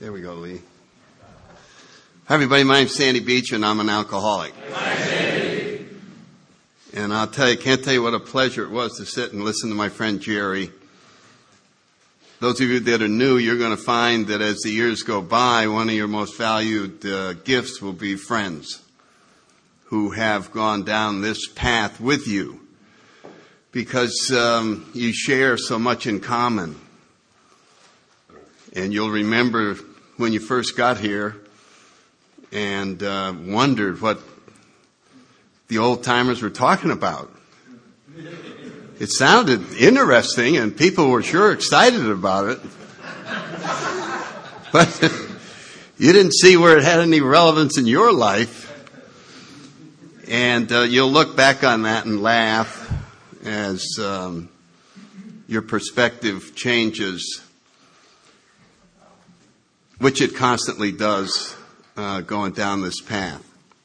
There we go, Lee. Hi, everybody. My name's Sandy Beach, and I'm an alcoholic. Hi, Sandy. And I'll tell you, can't tell you what a pleasure it was to sit and listen to my friend Jerry. Those of you that are new, you're going to find that as the years go by, one of your most valued gifts will be friends who have gone down this path with you, because you share so much in common. And you'll remember when you first got here and wondered what the old-timers were talking about. It sounded interesting, and people were sure excited about it. But you didn't see where it had any relevance in your life. And you'll look back on that and laugh as your perspective changes, which it constantly does going down this path.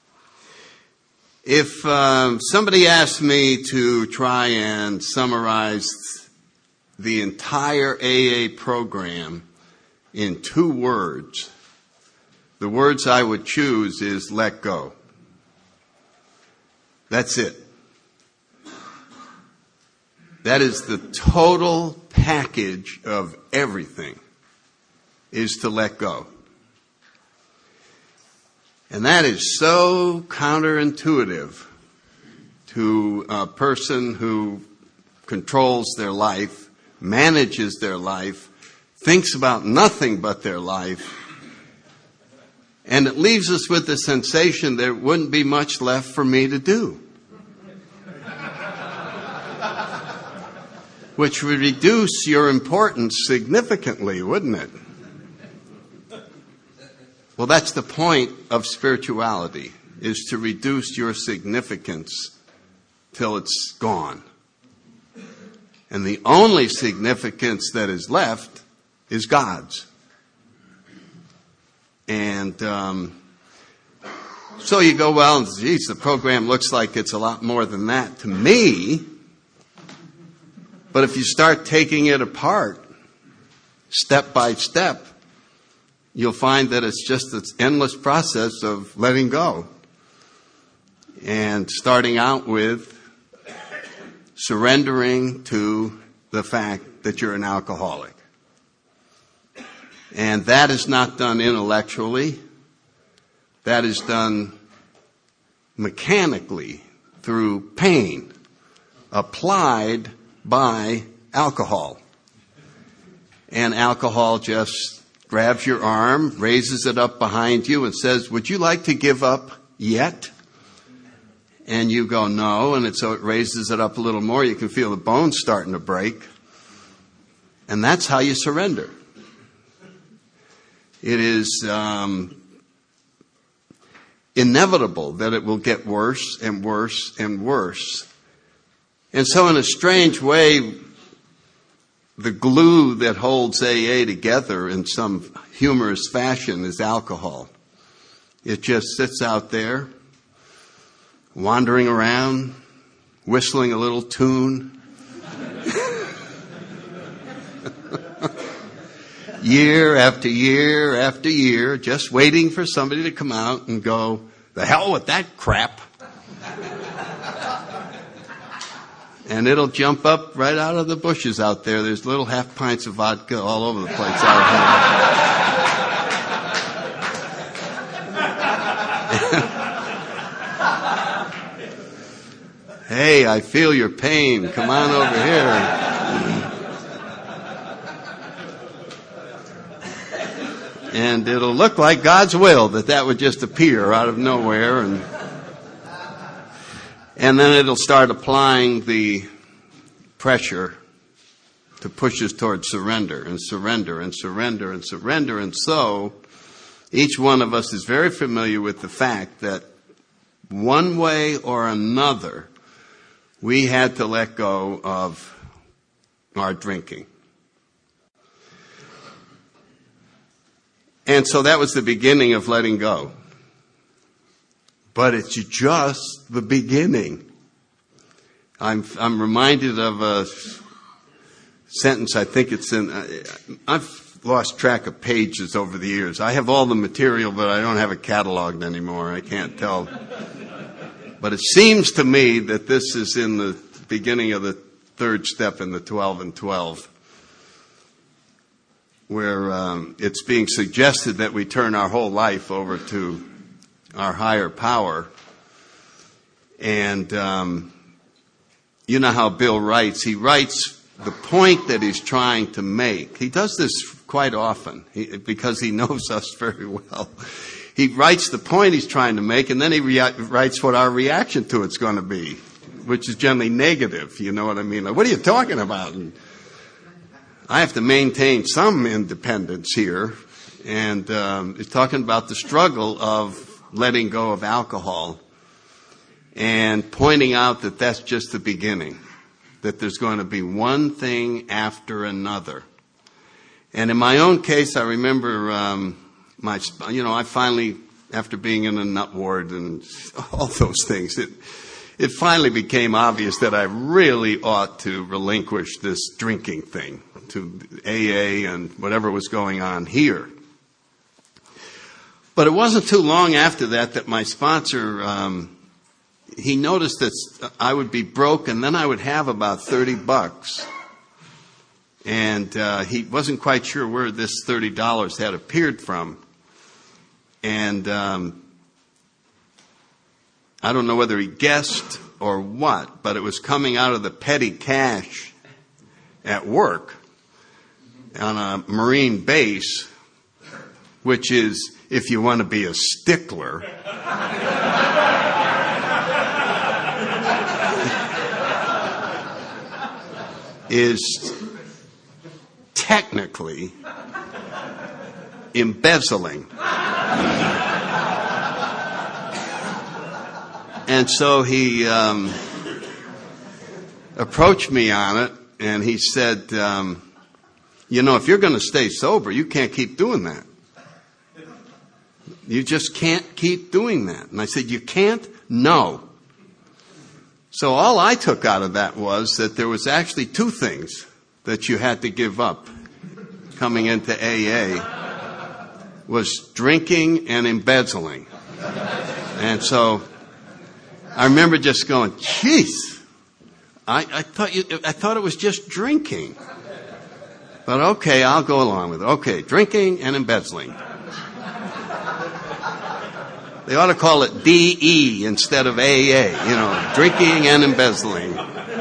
If somebody asked me to try and summarize the entire AA program in 2 words, the words I would choose is let go. That's it. That is the total package of everything, is to let go. And that is so counterintuitive to a person who controls their life, manages their life, thinks about nothing but their life. And it leaves us with the sensation there wouldn't be much left for me to do, which would reduce your importance significantly, wouldn't it? Well, that's the point of spirituality, is to reduce your significance till it's gone. And the only significance that is left is God's. And so you go, well, geez, the program looks like it's a lot more than that to me. But if you start taking it apart, step by step, you'll find that it's just this endless process of letting go. And starting out with surrendering to the fact that you're an alcoholic. And that is not done intellectually. That is done mechanically through pain applied by alcohol. And alcohol just grabs your arm, raises it up behind you and says, would you like to give up yet? And you go, no. And so it raises it up a little more. You can feel the bones starting to break. And that's how you surrender. It is inevitable that it will get worse and worse and worse. And so in a strange way, the glue that holds AA together in some humorous fashion is alcohol. It just sits out there, wandering around, whistling a little tune. Year after year after year, just waiting for somebody to come out and go, the hell with that crap. And it'll jump up right out of the bushes out there. There's little half pints of vodka all over the place out here. Hey, I feel your pain. Come on over here. And it'll look like God's will that would just appear out of nowhere, and then it'll start applying the pressure to push us towards surrender and surrender and surrender and surrender. And so each one of us is very familiar with the fact that one way or another, we had to let go of our drinking. And so that was the beginning of letting go. But it's just the beginning. I'm reminded of a sentence, I think it's in, I've lost track of pages over the years. I have all the material, but I don't have it cataloged anymore. I can't tell. But it seems to me that this is in the beginning of the third step in the 12 and 12, where it's being suggested that we turn our whole life over to our higher power. And you know how Bill writes. He writes the point that he's trying to make. He does this quite often because he knows us very well. He writes the point he's trying to make, and then he writes what our reaction to it's going to be, which is generally negative. You know what I mean? Like, what are you talking about? And I have to maintain some independence here. And he's talking about the struggle of letting go of alcohol and pointing out that that's just the beginning, that there's going to be one thing after another. And in my own case, I remember I finally, after being in a nut ward and all those things, it finally became obvious that I really ought to relinquish this drinking thing to AA and whatever was going on here. But it wasn't too long after that my sponsor, he noticed that I would be broke and then I would have about $30. And he wasn't quite sure where this $30 had appeared from. And I don't know whether he guessed or what, but it was coming out of the petty cash at work on a Marine base, which is, if you want to be a stickler, is technically embezzling. And so he approached me on it, and he said, if you're going to stay sober, you can't keep doing that. You just can't keep doing that. And I said, you can't? No. So all I took out of that was that there was actually two things that you had to give up coming into AA, was drinking and embezzling. And so I remember just going, "Jeez, I thought it was just drinking." But okay, I'll go along with it. Okay, drinking and embezzling. They ought to call it DE instead of AA, drinking and embezzling.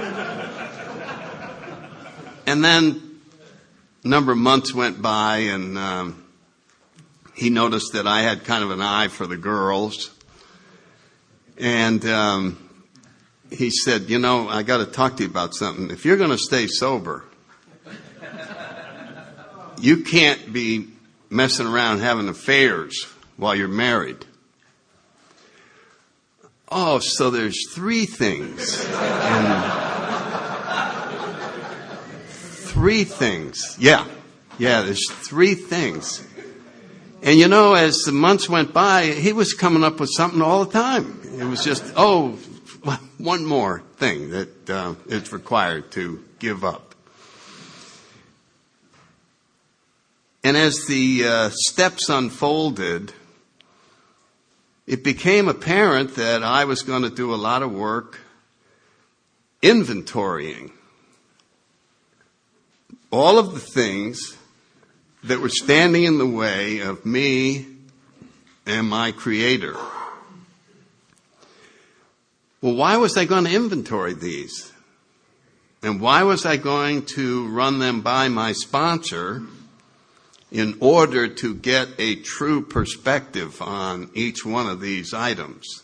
And then a number of months went by, and he noticed that I had kind of an eye for the girls. And he said, I got to talk to you about something. If you're going to stay sober, you can't be messing around having affairs while you're married. Oh, so there's three things. Three things. Yeah, there's three things. And as the months went by, he was coming up with something all the time. It was just, one more thing that is required to give up. And as the steps unfolded, it became apparent that I was going to do a lot of work inventorying all of the things that were standing in the way of me and my Creator. Well, why was I going to inventory these? And why was I going to run them by my sponsor in order to get a true perspective on each one of these items?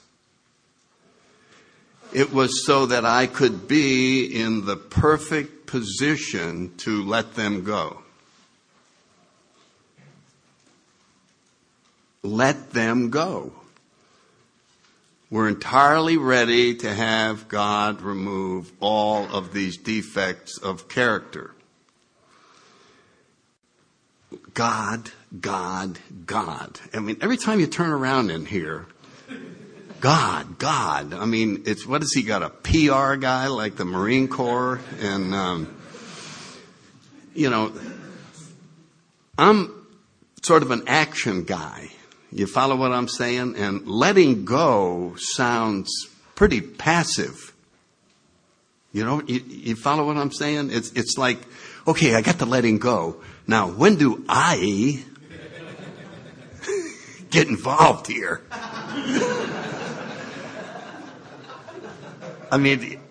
It was so that I could be in the perfect position to let them go. Let them go. We're entirely ready to have God remove all of these defects of character. God, God, God. I mean, every time you turn around in here, God, God. I mean, what has he got, a PR guy like the Marine Corps? And, I'm sort of an action guy. You follow what I'm saying? And letting go sounds pretty passive. You know, you follow what I'm saying? It's like, okay, I got the letting go. Now, when do I get involved here? I mean,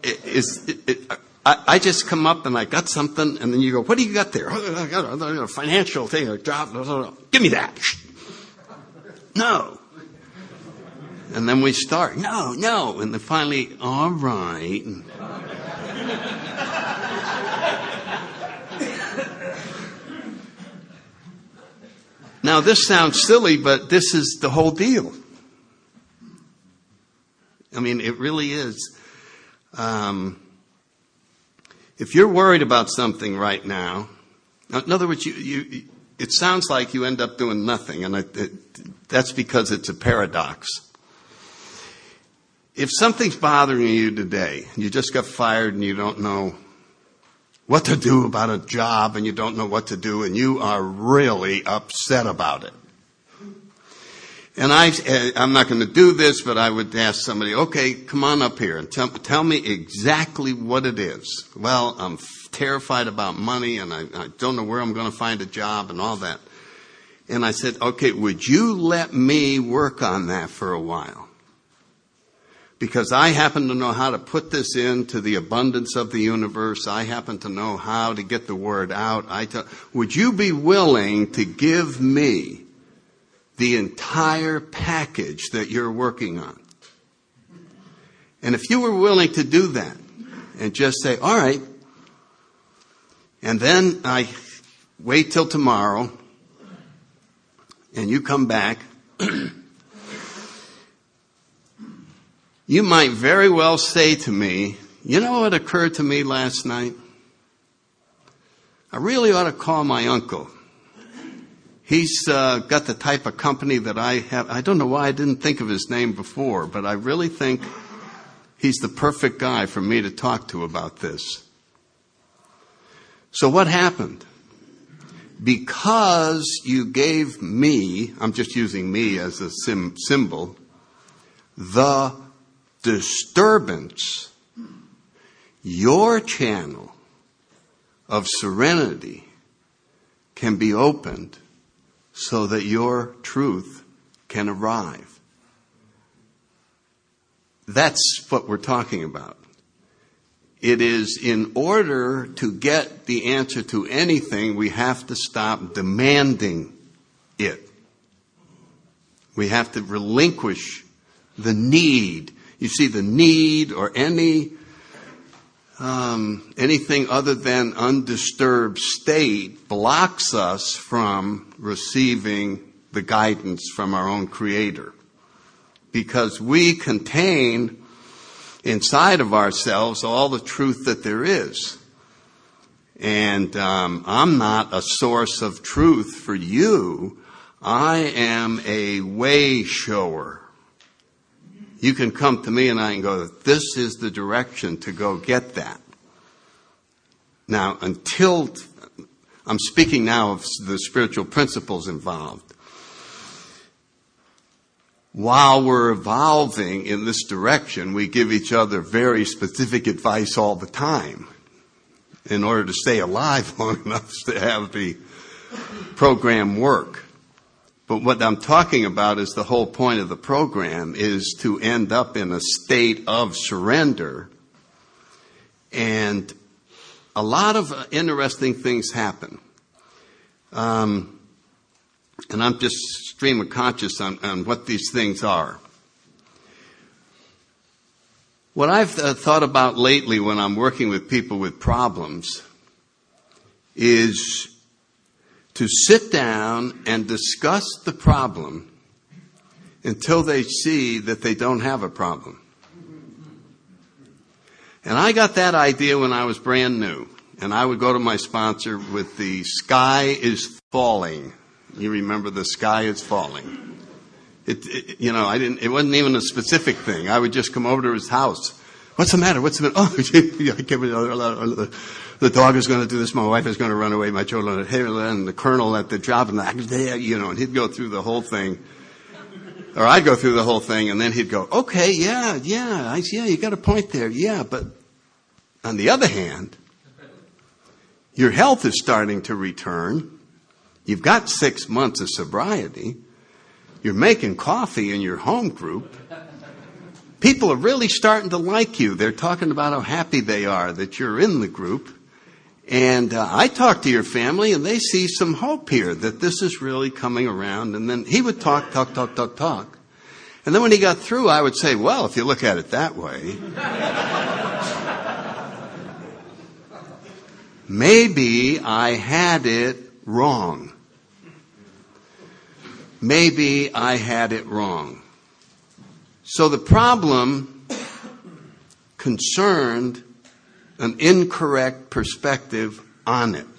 I just come up and I got something, and then you go, what do you got there? I got a financial thing, a job. Give me that. No. And then we start, no. And then finally, all right. Now, this sounds silly, but this is the whole deal. I mean, it really is. If you're worried about something right now, in other words, it sounds like you end up doing nothing, and that's because it's a paradox. If something's bothering you today, you just got fired and you don't know what to do about a job and you don't know what to do and you are really upset about it. And I'm not going to do this, but I would ask somebody, okay, come on up here and tell me exactly what it is. Well, I'm terrified about money and I don't know where I'm going to find a job and all that. And I said, okay, would you let me work on that for a while? Because I happen to know how to put this into the abundance of the universe. I happen to know how to get the word out. Would you be willing to give me the entire package that you're working on? And if you were willing to do that and just say, all right, and then I wait till tomorrow and you come back, you might very well say to me, you know what occurred to me last night? I really ought to call my uncle. He's got the type of company that I have. I don't know why I didn't think of his name before, but I really think he's the perfect guy for me to talk to about this. So what happened? Because you gave me, I'm just using me as a symbol, the disturbance, your channel of serenity can be opened so that your truth can arrive. That's what we're talking about. It is in order to get the answer to anything, we have to stop demanding it. We have to relinquish the need. You see, the need or anything other than undisturbed state blocks us from receiving the guidance from our own Creator. Because we contain inside of ourselves all the truth that there is. And I'm not a source of truth for you. I am a way shower. You can come to me and I can go, this is the direction to go get that. Now, I'm speaking now of the spiritual principles involved. While we're evolving in this direction, we give each other very specific advice all the time in order to stay alive long enough to have the program work. But what I'm talking about is the whole point of the program is to end up in a state of surrender. And a lot of interesting things happen. And I'm just stream of conscious on what these things are. What I've thought about lately when I'm working with people with problems is to sit down and discuss the problem until they see that they don't have a problem. And I got that idea when I was brand new. And I would go to my sponsor with the sky is falling. You remember the sky is falling. It wasn't even a specific thing. I would just come over to his house. What's the matter? Oh, the dog is going to do this, my wife is going to run away, my children, and the colonel at the job, and and he'd go through the whole thing. Or I'd go through the whole thing, and then he'd go, okay, yeah, you got a point there, yeah, but on the other hand, your health is starting to return. You've got 6 months of sobriety. You're making coffee in your home group. People are really starting to like you. They're talking about how happy they are that you're in the group. And I talk to your family, and they see some hope here, that this is really coming around. And then he would talk. And then when he got through, I would say, well, if you look at it that way, maybe I had it wrong. Maybe I had it wrong. So the problem concerned an incorrect perspective on it.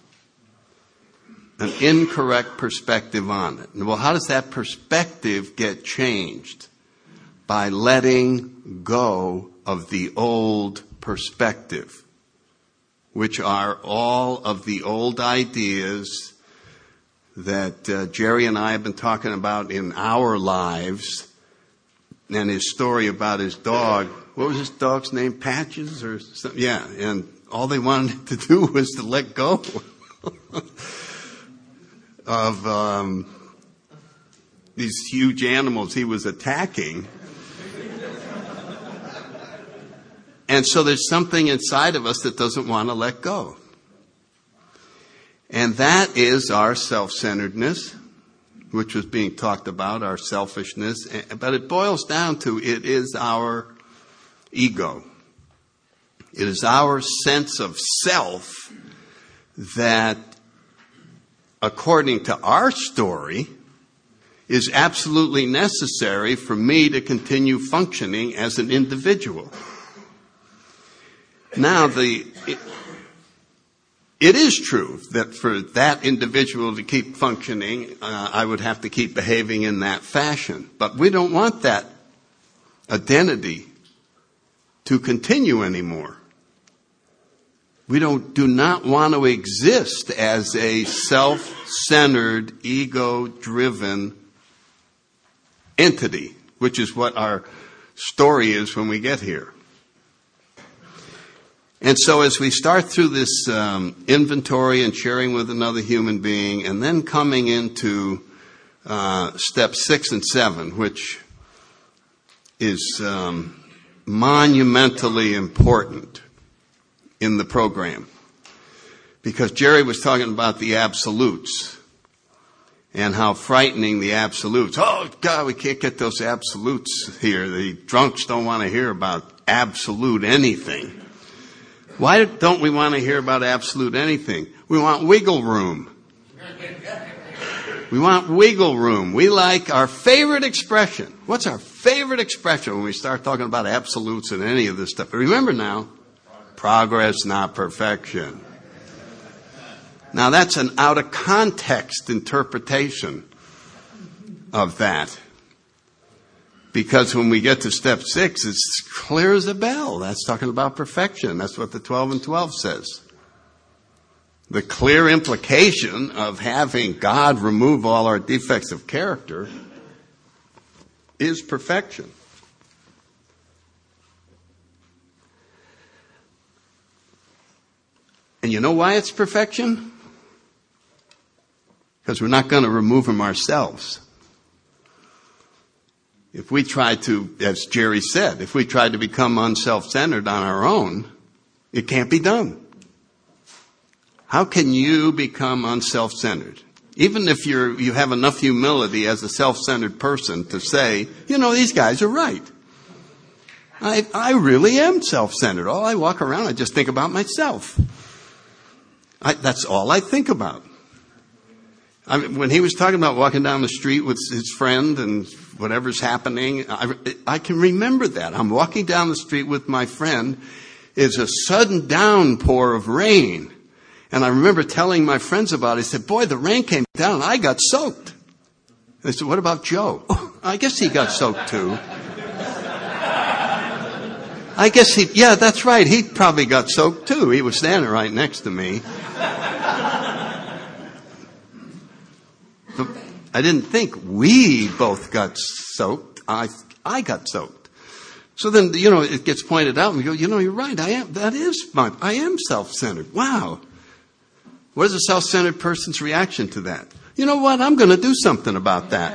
An incorrect perspective on it. Well, how does that perspective get changed? By letting go of the old perspective, which are all of the old ideas that Jerry and I have been talking about in our lives, and his story about his dog. What was his dog's name? Patches or something? Yeah, and all they wanted to do was to let go of these huge animals he was attacking. And so there's something inside of us that doesn't want to let go. And that is our self-centeredness, which was being talked about, our selfishness. But it boils down to, it is our ego. It is our sense of self that, according to our story, is absolutely necessary for me to continue functioning as an individual. Now, it is true that for that individual to keep functioning, I would have to keep behaving in that fashion. But we don't want that identity to continue anymore. We do not want to exist as a self-centered, ego-driven entity, which is what our story is when we get here. And so as we start through this inventory and sharing with another human being, and then coming into steps 6 and 7, which is monumentally important in the program. Because Jerry was talking about the absolutes and how frightening the absolutes. Oh, God, we can't get those absolutes here. The drunks don't want to hear about absolute anything. Why don't we want to hear about absolute anything? We want wiggle room. We want wiggle room. We like our favorite expression. What's our favorite expression when we start talking about absolutes and any of this stuff? But remember now, progress, not perfection. Now that's an out of context interpretation of that. Because when we get to step 6, it's clear as a bell. That's talking about perfection. That's what the 12 and 12 says. The clear implication of having God remove all our defects of character is perfection. And you know why it's perfection? Because we're not going to remove them ourselves. If we try to, as Jerry said, if we try to become unself-centered on our own, it can't be done. How can you become unself-centered? Even if you have enough humility as a self-centered person to say, these guys are right. I really am self-centered. All I walk around, I just think about myself. That's all I think about. When he was talking about walking down the street with his friend and whatever's happening, I can remember that. I'm walking down the street with my friend. It's a sudden downpour of rain. And I remember telling my friends about it. I said, boy, the rain came down and I got soaked. They said, what about Joe? Oh, I guess he got soaked too. I guess yeah, that's right. He probably got soaked too. He was standing right next to me. I didn't think we both got soaked. I got soaked. So then, it gets pointed out and we go, you're right. I am self-centered. Wow. What is a self-centered person's reaction to that? You know what? I'm going to do something about that.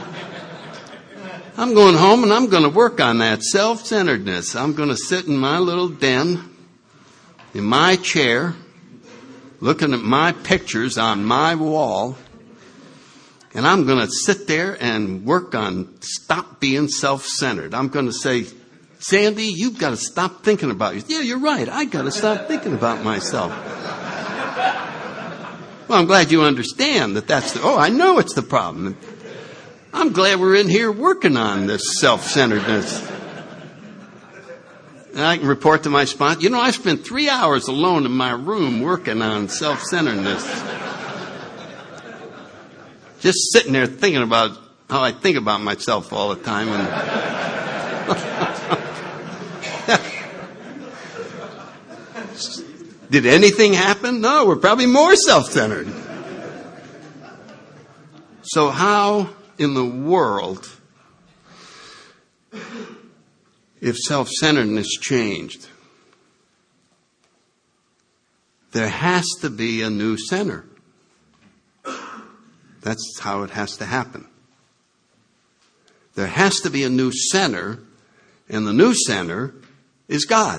I'm going home and I'm going to work on that self-centeredness. I'm going to sit in my little den, in my chair, looking at my pictures on my wall, and I'm going to sit there and work on stop being self-centered. I'm going to say, Sandy, you've got to stop thinking about you. Yeah, you're right. I got to stop thinking about myself. Well, I'm glad you understand that I know it's the problem. I'm glad we're in here working on this self-centeredness. And I can report to my sponsor, I spent 3 hours alone in my room working on self-centeredness. Just sitting there thinking about how I think about myself all the time. Did anything happen? No, we're probably more self-centered. So how in the world, if self-centeredness changed? There has to be a new center. That's how it has to happen. There has to be a new center, and the new center is God.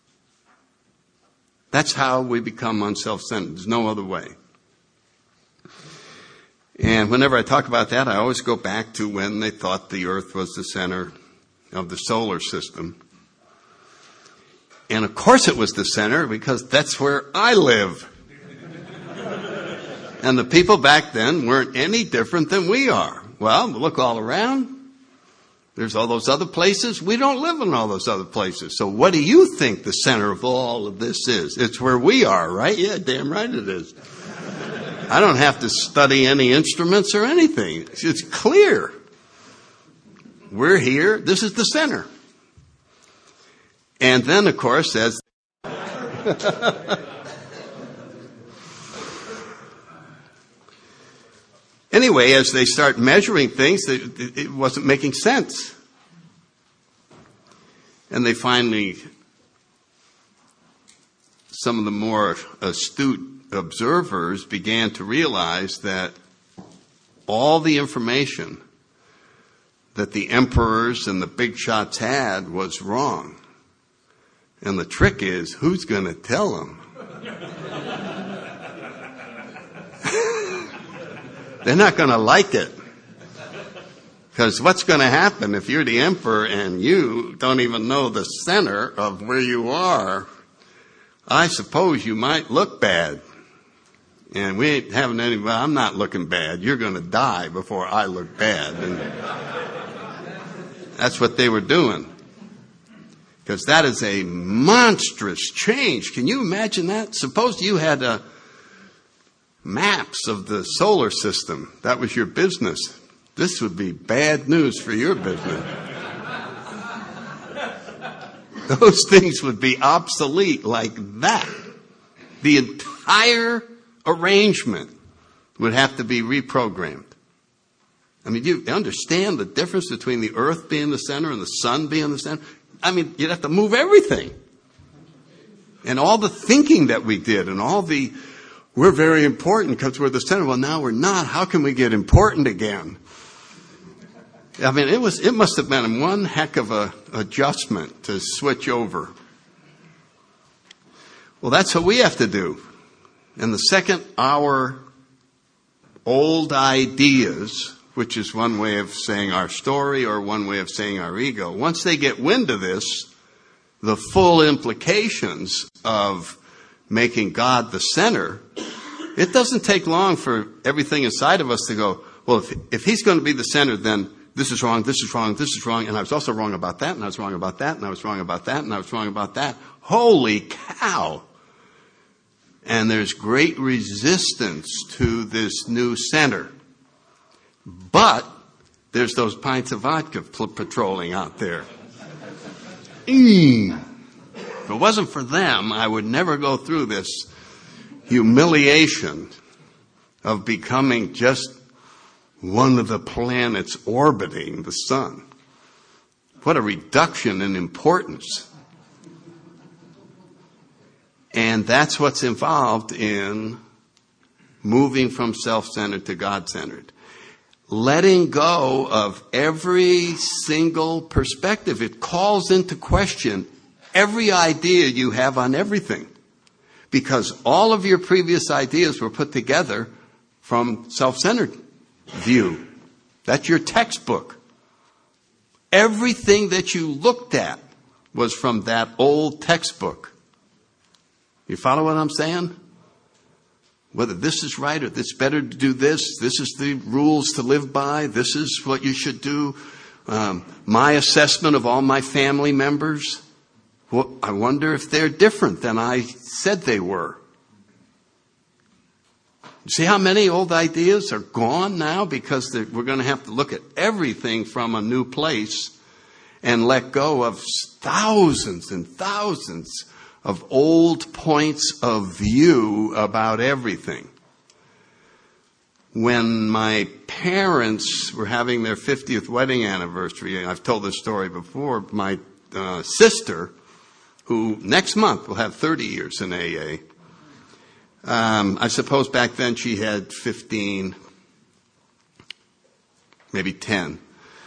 That's how we become unself-centered. There's no other way. And whenever I talk about that, I always go back to when they thought the earth was the center of the solar system. And of course it was the center because that's where I live. And the people back then weren't any different than we are. Well, look all around. There's all those other places. We don't live in all those other places. So what do you think the center of all of this is? It's where we are, right? Yeah, damn right it is. I don't have to study any instruments or anything. It's clear. We're here. This is the center. And then, of course, as anyway, as they start measuring things, it wasn't making sense. And they finally, some of the more astute observers began to realize that all the information that the emperors and the big shots had was wrong. And the trick is, who's going to tell them? They're not going to like it. Because what's going to happen if you're the emperor and you don't even know the center of where you are? I suppose you might look bad. And we ain't having anybody, I'm not looking bad. You're going to die before I look bad. And that's what they were doing. Because that is a monstrous change. Can you imagine that? Suppose you had maps of the solar system. That was your business. This would be bad news for your business. Those things would be obsolete like that. The entire arrangement would have to be reprogrammed. I mean, you understand the difference between the earth being the center and the sun being the center? I mean, you'd have to move everything. And all the thinking that we did and we're very important because we're the center. Well, now we're not. How can we get important again? I mean, it must have been one heck of a adjustment to switch over. Well, that's what we have to do. And the second our old ideas, which is one way of saying our story or one way of saying our ego, once they get wind of this, the full implications of making God the center, it doesn't take long for everything inside of us to go, well, if he's going to be the center, then this is wrong, this is wrong, this is wrong, and I was also wrong about that, and I was wrong about that, and I was wrong about that, and I was wrong about that. Holy cow! And there's great resistance to this new center. But there's those pints of vodka patrolling out there. If it wasn't for them, I would never go through this humiliation of becoming just one of the planets orbiting the sun. What a reduction in importance. And that's what's involved in moving from self-centered to God-centered. Letting go of every single perspective. It calls into question every idea you have on everything. Because all of your previous ideas were put together from self-centered view. That's your textbook. Everything that you looked at was from that old textbook. You follow what I'm saying? Whether this is right or it's better to do this. This is the rules to live by. This is what you should do. My assessment of all my family members. Well, I wonder if they're different than I said they were. See how many old ideas are gone now because we're going to have to look at everything from a new place and let go of thousands and thousands of old points of view about everything. When my parents were having their 50th wedding anniversary, I've told this story before, my sister, who next month will have 30 years in AA, I suppose back then she had 15, maybe 10.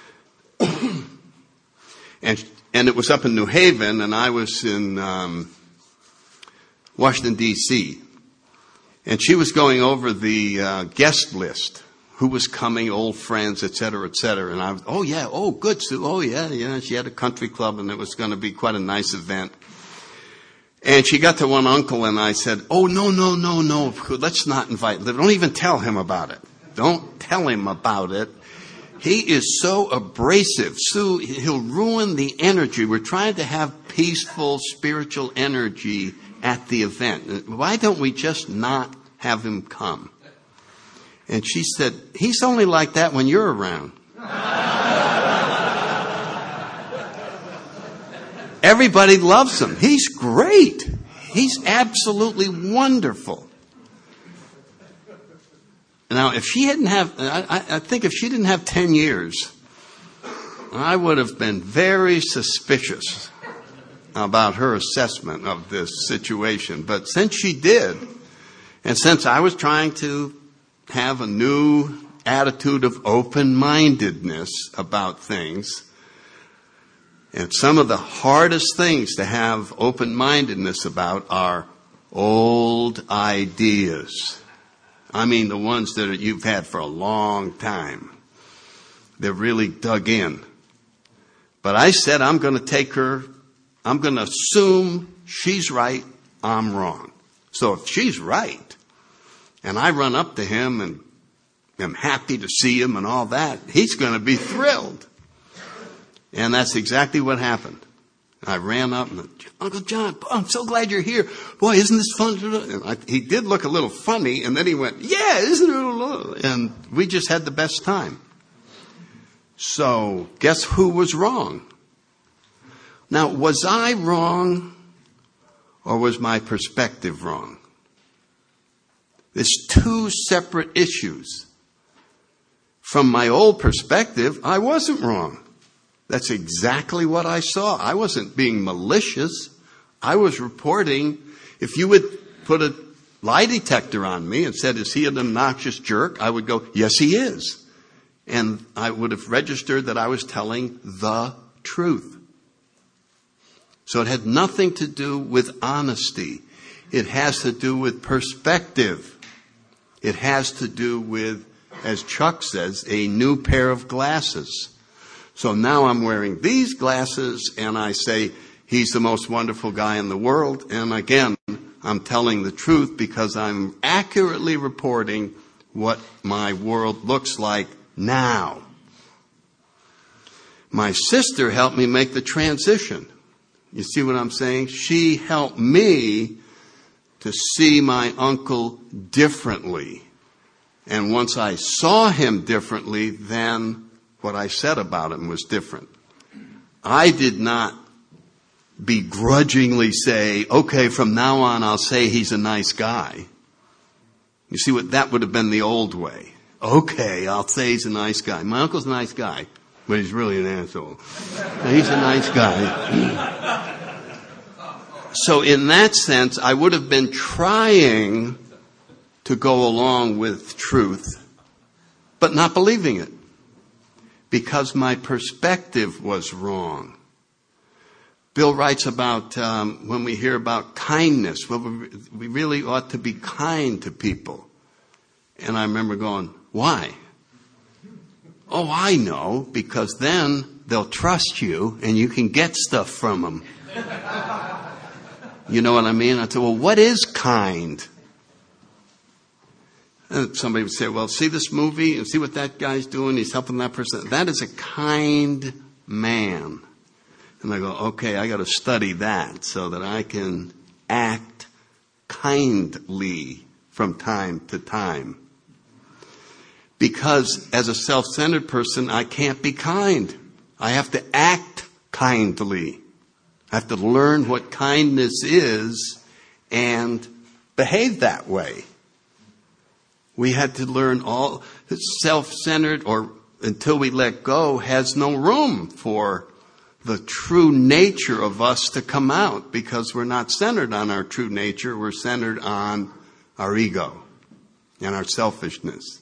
And it was up in New Haven, and I was in Washington, D.C. And she was going over the guest list, who was coming, old friends, et cetera, et cetera. And I was, oh, yeah, oh, good, Sue. Oh, yeah. She had a country club, and it was going to be quite a nice event. And she got to one uncle, and I said, oh, no. Let's not invite. Don't even tell him about it. Don't tell him about it. He is so abrasive. Sue, he'll ruin the energy. We're trying to have peaceful, spiritual energy at the event. Why don't we just not have him come? And she said, he's only like that when you're around. Everybody loves him. He's great. He's absolutely wonderful. Now, if she hadn't have, I think if she didn't have 10 years, I would have been very suspicious about her assessment of this situation. But since she did, and since I was trying to have a new attitude of open-mindedness about things, and some of the hardest things to have open-mindedness about are old ideas. I mean, the ones that you've had for a long time. They're really dug in. But I said, I'm going to assume she's right, I'm wrong. So if she's right, and I run up to him and am happy to see him and all that, he's going to be thrilled. And that's exactly what happened. I ran up and, Uncle John, I'm so glad you're here. Boy, isn't this fun? And he did look a little funny, and then he went, yeah, isn't it? And we just had the best time. So guess who was wrong? Now, was I wrong, or was my perspective wrong? There's two separate issues. From my old perspective, I wasn't wrong. That's exactly what I saw. I wasn't being malicious. I was reporting. If you would put a lie detector on me and said, is he an obnoxious jerk? I would go, yes, he is. And I would have registered that I was telling the truth. So it had nothing to do with honesty. It has to do with perspective. It has to do with, as Chuck says, a new pair of glasses. So now I'm wearing these glasses and I say, he's the most wonderful guy in the world. And again, I'm telling the truth because I'm accurately reporting what my world looks like now. My sister helped me make the transition. You see what I'm saying? She helped me to see my uncle differently. And once I saw him differently, then what I said about him was different. I did not begrudgingly say, okay, from now on I'll say he's a nice guy. You see what that would have been the old way. Okay, I'll say he's a nice guy. My uncle's a nice guy, but he's really an asshole. He's a nice guy. So in that sense, I would have been trying to go along with truth, but not believing it, because my perspective was wrong. Bill writes about when we hear about kindness, well, we really ought to be kind to people. And I remember going, why? Oh, I know, because then they'll trust you and you can get stuff from them. You know what I mean? I said, well, what is kind? And somebody would say, well, see this movie and see what that guy's doing? He's helping that person. That is a kind man. And I go, okay, I got to study that so that I can act kindly from time to time. Because as a self-centered person, I can't be kind. I have to act kindly. I have to learn what kindness is and behave that way. We had to learn all self-centered, or until we let go, has no room for the true nature of us to come out, because we're not centered on our true nature. We're centered on our ego and our selfishness.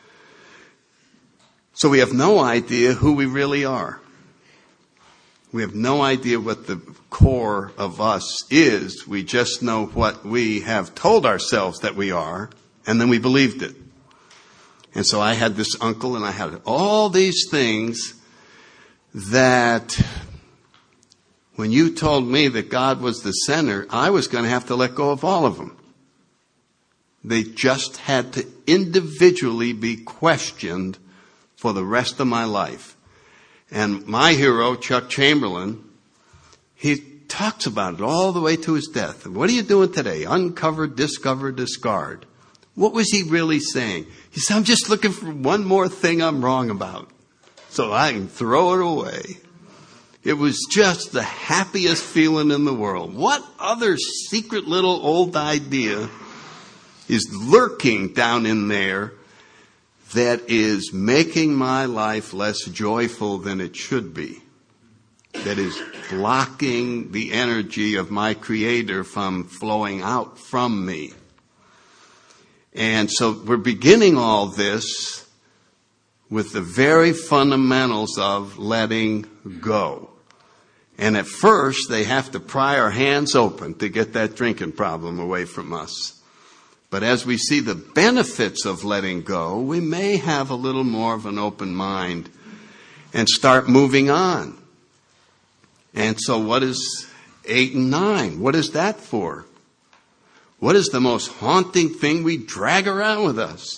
So we have no idea who we really are. We have no idea what the core of us is. We just know what we have told ourselves that we are, and then we believed it. And so I had this uncle, and I had all these things that when you told me that God was the center, I was going to have to let go of all of them. They just had to individually be questioned for the rest of my life. And my hero, Chuck Chamberlain, he talks about it all the way to his death. What are you doing today? Uncover, discover, discard. What was he really saying? He said, I'm just looking for one more thing I'm wrong about, so I can throw it away. It was just the happiest feeling in the world. What other secret little old idea is lurking down in there that is making my life less joyful than it should be? That is blocking the energy of my Creator from flowing out from me. And so we're beginning all this with the very fundamentals of letting go. And at first, they have to pry our hands open to get that drinking problem away from us. But as we see the benefits of letting go, we may have a little more of an open mind and start moving on. And so what is 8 and 9? What is that for? What is the most haunting thing we drag around with us?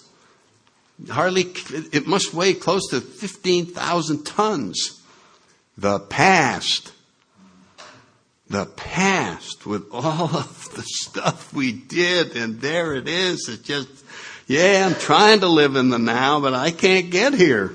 It must weigh close to 15,000 tons. The past. The past, with all of the stuff we did, and there it is. It's just, I'm trying to live in the now, but I can't get here.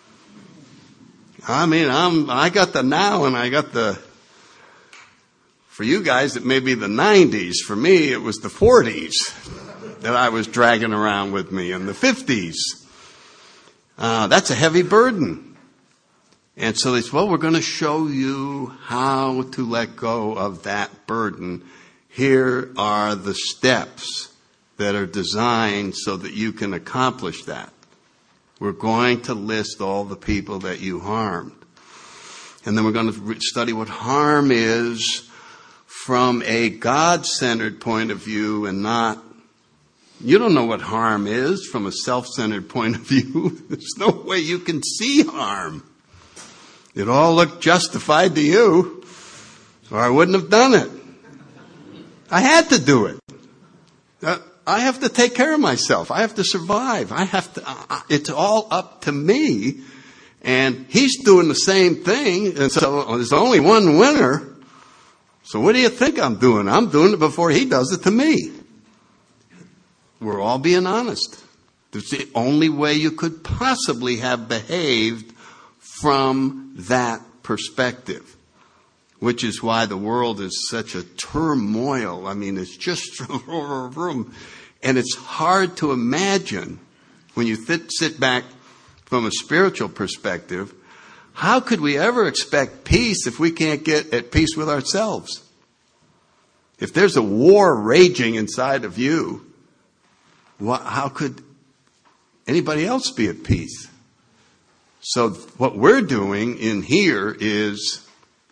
I mean, I got the now, and I got for you guys, it may be the 90s. For me, it was the 40s that I was dragging around with me, and the 50s. That's a heavy burden. And so they said, well, we're going to show you how to let go of that burden. Here are the steps that are designed so that you can accomplish that. We're going to list all the people that you harmed. And then we're going to study what harm is from a God-centered point of view, and not, you don't know what harm is from a self-centered point of view. There's no way you can see harm. It all looked justified to you, or I wouldn't have done it. I had to do it. I have to take care of myself. I have to survive. It's all up to me. And he's doing the same thing. And so there's only one winner. So what do you think I'm doing? I'm doing it before he does it to me. We're all being honest. It's the only way you could possibly have behaved from that perspective. which is why the world is such a turmoil. I mean, it's just room. And it's hard to imagine when you sit back from a spiritual perspective, how could we ever expect peace if we can't get at peace with ourselves? If there's a war raging inside of you, how could anybody else be at peace? So what we're doing in here is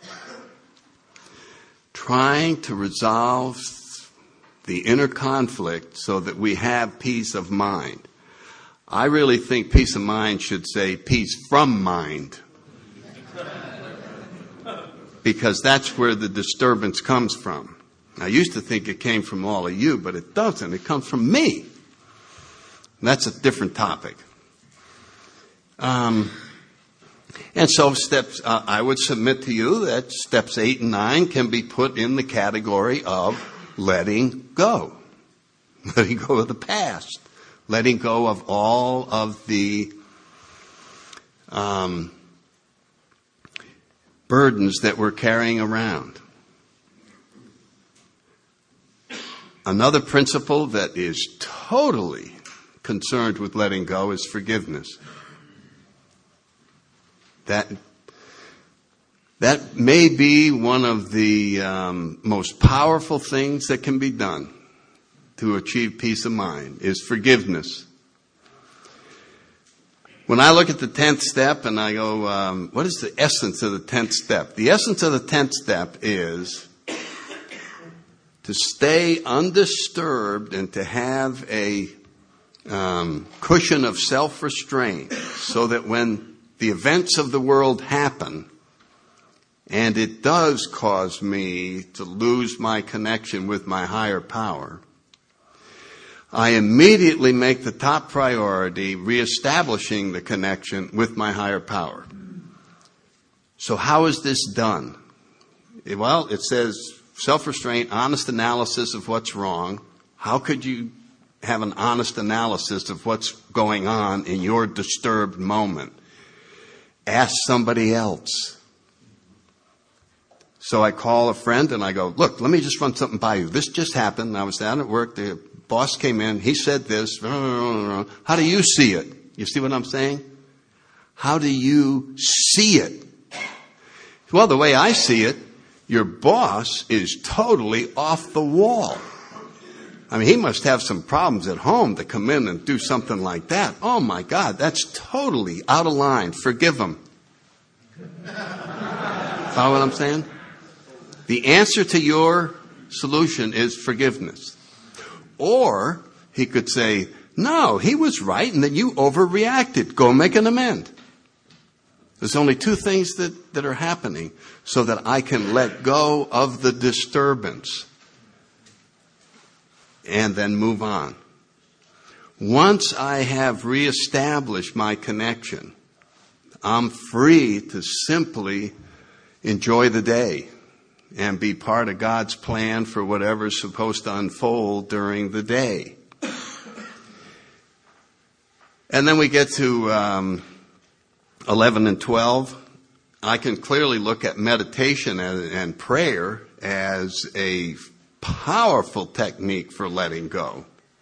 trying to resolve the inner conflict so that we have peace of mind. I really think peace of mind should say peace from mind. Because that's where the disturbance comes from. I used to think it came from all of you, but it doesn't. It comes from me. That's a different topic. And so I would submit to you that steps 8 and 9 can be put in the category of letting go. Letting go of the past. Letting go of all of the burdens that we're carrying around. Another principle that is totally concerned with letting go is forgiveness. That may be one of the most powerful things that can be done to achieve peace of mind, is forgiveness. When I look at the 10th step and I go, what is the essence of the 10th step? The essence of the 10th step is to stay undisturbed and to have a cushion of self-restraint so that when the events of the world happen, and it does cause me to lose my connection with my higher power, I immediately make the top priority reestablishing the connection with my higher power. So how is this done? Well, it says self-restraint, honest analysis of what's wrong. How could you have an honest analysis of what's going on in your disturbed moment? Ask somebody else. So I call a friend and I go, look, let me just run something by you. This just happened. I was down at work. The boss came in. He said this. How do you see it? You see what I'm saying? How do you see it? Well, the way I see it, your boss is totally off the wall. I mean, he must have some problems at home to come in and do something like that. Oh, my God, that's totally out of line. Forgive him. Follow what I'm saying? The answer to your solution is forgiveness. Or he could say, no, he was right, and then you overreacted. Go make an amend. There's only two things that are happening so that I can let go of the disturbance and then move on. Once I have reestablished my connection, I'm free to simply enjoy the day and be part of God's plan for whatever's supposed to unfold during the day. And then we get to 11 and 12. I can clearly look at meditation and prayer as a powerful technique for letting go.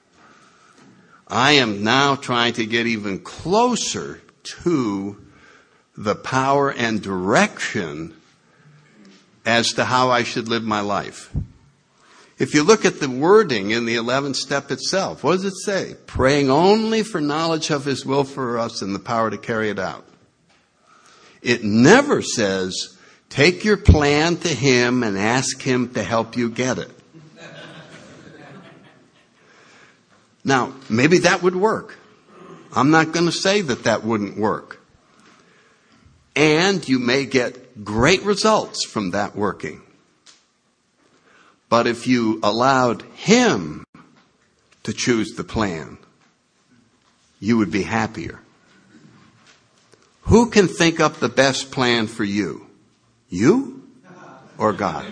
I am now trying to get even closer to the power and direction as to how I should live my life. If you look at the wording in the 11th step itself, what does it say? Praying only for knowledge of His will for us and the power to carry it out. It never says, take your plan to Him and ask Him to help you get it. Now, maybe that would work. I'm not going to say that wouldn't work. And you may get great results from that working. But if you allowed Him to choose the plan, you would be happier. Who can think up the best plan for you? You or God?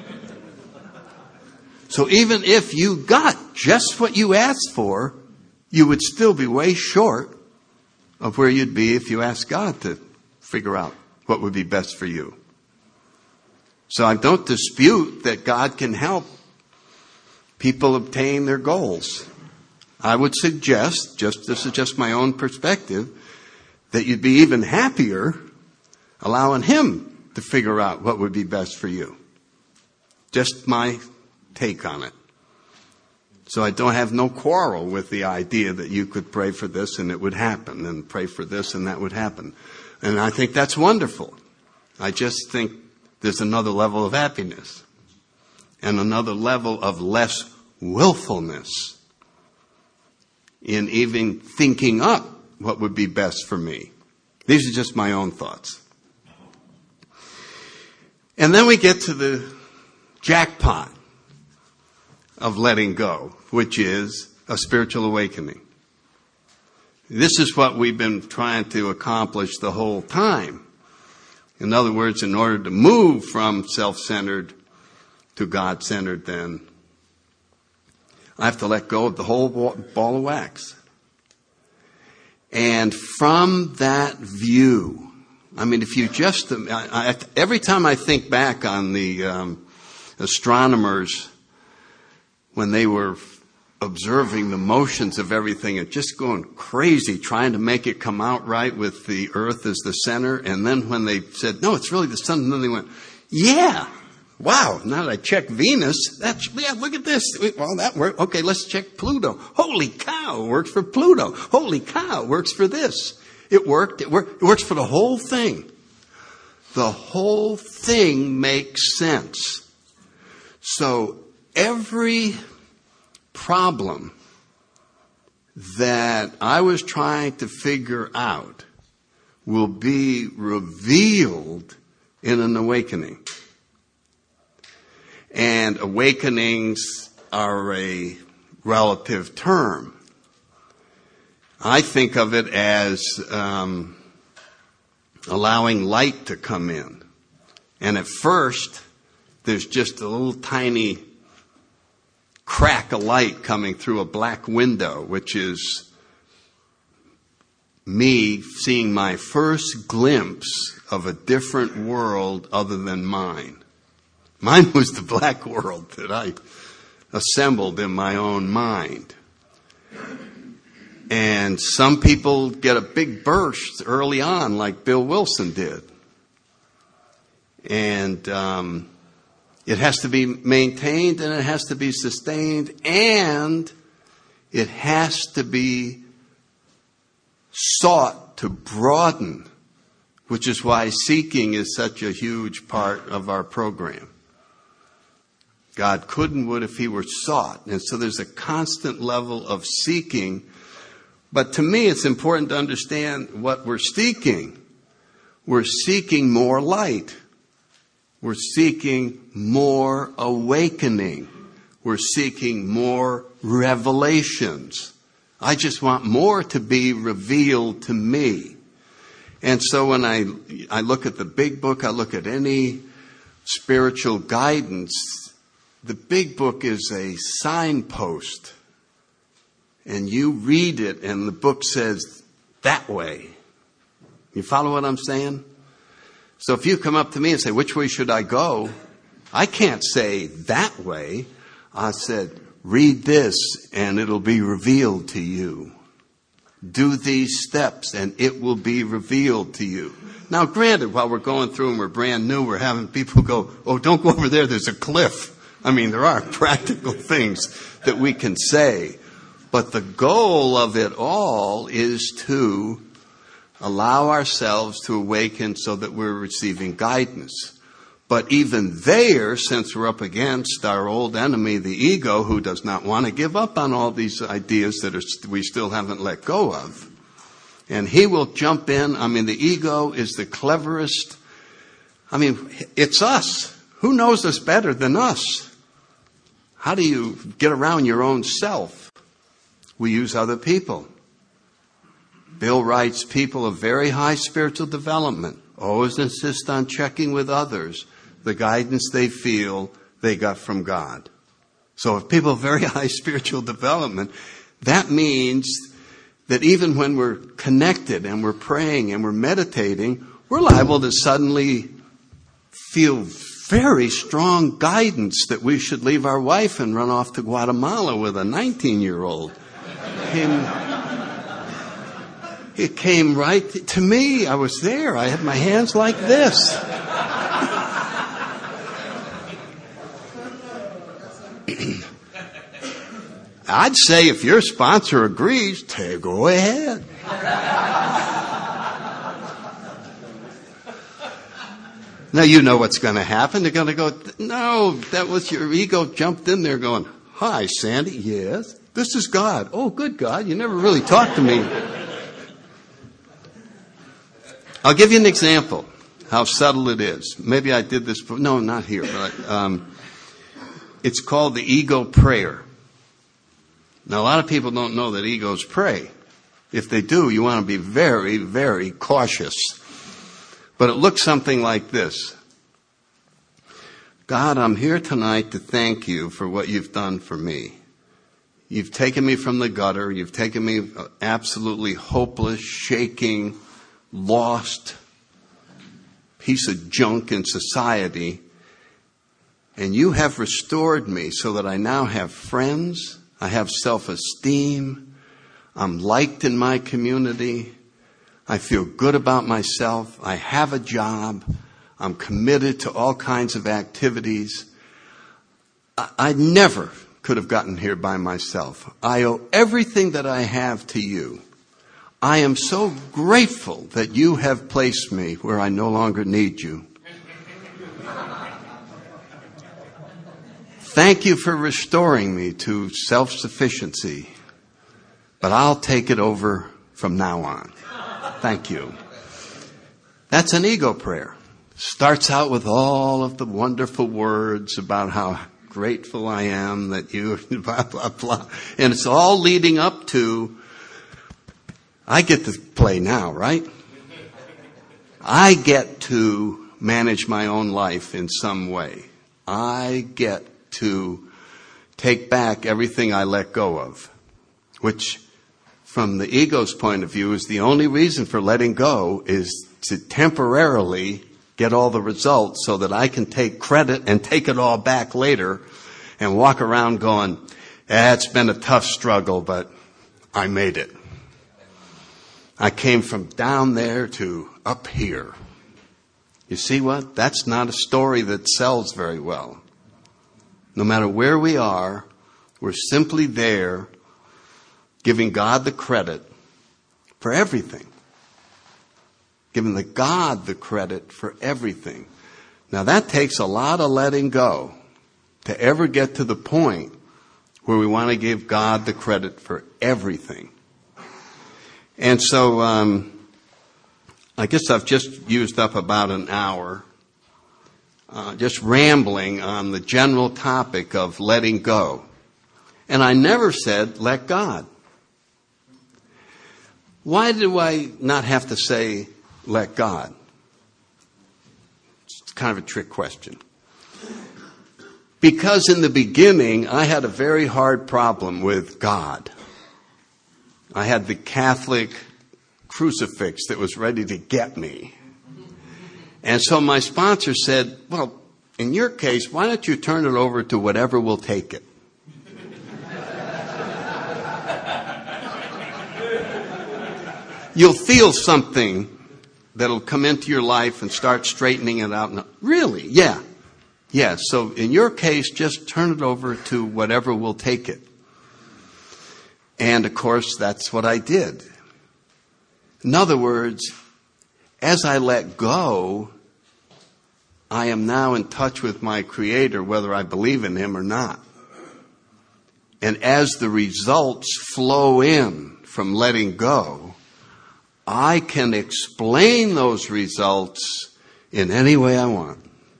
So even if you got just what you asked for, you would still be way short of where you'd be if you asked God to figure out what would be best for you. So I don't dispute that God can help people obtain their goals. I would suggest, this is just my own perspective, that you'd be even happier allowing Him to figure out what would be best for you. Just my take on it. So I don't have no quarrel with the idea that you could pray for this and it would happen, and pray for this and that would happen. And I think that's wonderful. I just think there's another level of happiness and another level of less willfulness in even thinking up what would be best for me. These are just my own thoughts. And then we get to the jackpot of letting go, which is a spiritual awakening. This is what we've been trying to accomplish the whole time. In other words, in order to move from self-centered to God-centered, then I have to let go of the whole ball of wax. And from that view, I mean, if you just, every time I think back on the astronomers when they were observing the motions of everything and just going crazy trying to make it come out right with the earth as the center, and then when they said, no, it's really the sun, and then they went, yeah, wow, now that I check Venus, look at this. Well, that worked. Okay, let's check Pluto. Holy cow, it works for Pluto. Holy cow, it works for this. It worked. It works for the whole thing. The whole thing makes sense. So every problem that I was trying to figure out will be revealed in an awakening. And awakenings are a relative term. I think of it as allowing light to come in. And at first, there's just a little tiny crack of light coming through a black window, which is me seeing my first glimpse of a different world other than mine. Mine was the black world that I assembled in my own mind. And some people get a big burst early on, like Bill Wilson did. And it has to be maintained, and it has to be sustained, and it has to be sought to broaden, which is why seeking is such a huge part of our program. God could and would if He were sought. And so there's a constant level of seeking. But to me, it's important to understand what we're seeking. We're seeking more light. We're seeking more awakening. We're seeking more revelations. I just want more to be revealed to me. And so when I look at the big book, I look at any spiritual guidance, the big book is a signpost. And you read it and the book says that way. You follow what I'm saying? So if you come up to me and say, which way should I go? I can't say that way. I said, read this and it'll be revealed to you. Do these steps and it will be revealed to you. Now, granted, while we're going through and we're brand new, we're having people go, oh, don't go over there, there's a cliff. I mean, there are practical things that we can say. But the goal of it all is to allow ourselves to awaken so that we're receiving guidance. But even there, since we're up against our old enemy, the ego, who does not want to give up on all these ideas that we still haven't let go of, and he will jump in. I mean, the ego is the cleverest. I mean, it's us. Who knows us better than us? How do you get around your own self? We use other people. Bill writes, people of very high spiritual development always insist on checking with others the guidance they feel they got from God. So if people of very high spiritual development, that means that even when we're connected and we're praying and we're meditating, we're liable to suddenly feel very strong guidance that we should leave our wife and run off to Guatemala with a 19-year-old. It came right to me. I was there. I had my hands like this. I'd say if your sponsor agrees, go ahead. Now you know what's going to happen. They're going to go, no, that was your ego jumped in there going, hi, Sandy. Yes, this is God. Oh, good God. You never really talked to me. I'll give you an example how subtle it is. Maybe I did this, no, not here. But, it's called the ego prayer. Now, a lot of people don't know that egos pray. If they do, you want to be very, very cautious. But it looks something like this. God, I'm here tonight to thank you for what you've done for me. You've taken me from the gutter. You've taken me absolutely hopeless, shaking, lost piece of junk in society. And you have restored me so that I now have friends. I have self-esteem. I'm liked in my community. I feel good about myself. I have a job. I'm committed to all kinds of activities. I never could have gotten here by myself. I owe everything that I have to you. I am so grateful that you have placed me where I no longer need you. Thank you for restoring me to self-sufficiency, but I'll take it over from now on. Thank you. That's an ego prayer. Starts out with all of the wonderful words about how grateful I am that you, blah, blah, blah. And it's all leading up to, I get to play now, right? I get to manage my own life in some way. I get to take back everything I let go of, which from the ego's point of view is the only reason for letting go is to temporarily get all the results so that I can take credit and take it all back later and walk around going, it's been a tough struggle, but I made it. I came from down there to up here. You see what? That's not a story that sells very well. No matter where we are, we're simply there giving God the credit for everything. Giving God the credit for everything. Now that takes a lot of letting go to ever get to the point where we want to give God the credit for everything. And so I guess I've just used up about an hour just rambling on the general topic of letting go. And I never said, let God. Why do I not have to say, let God? It's kind of a trick question. Because in the beginning, I had a very hard problem with God. I had the Catholic crucifix that was ready to get me. And so my sponsor said, well, in your case, why don't you turn it over to whatever will take it? You'll feel something that'll come into your life and start straightening it out. No, really? Yeah. Yeah. So in your case, just turn it over to whatever will take it. And of course, that's what I did. In other words, as I let go, I am now in touch with my Creator, whether I believe in Him or not. And as the results flow in from letting go, I can explain those results in any way I want.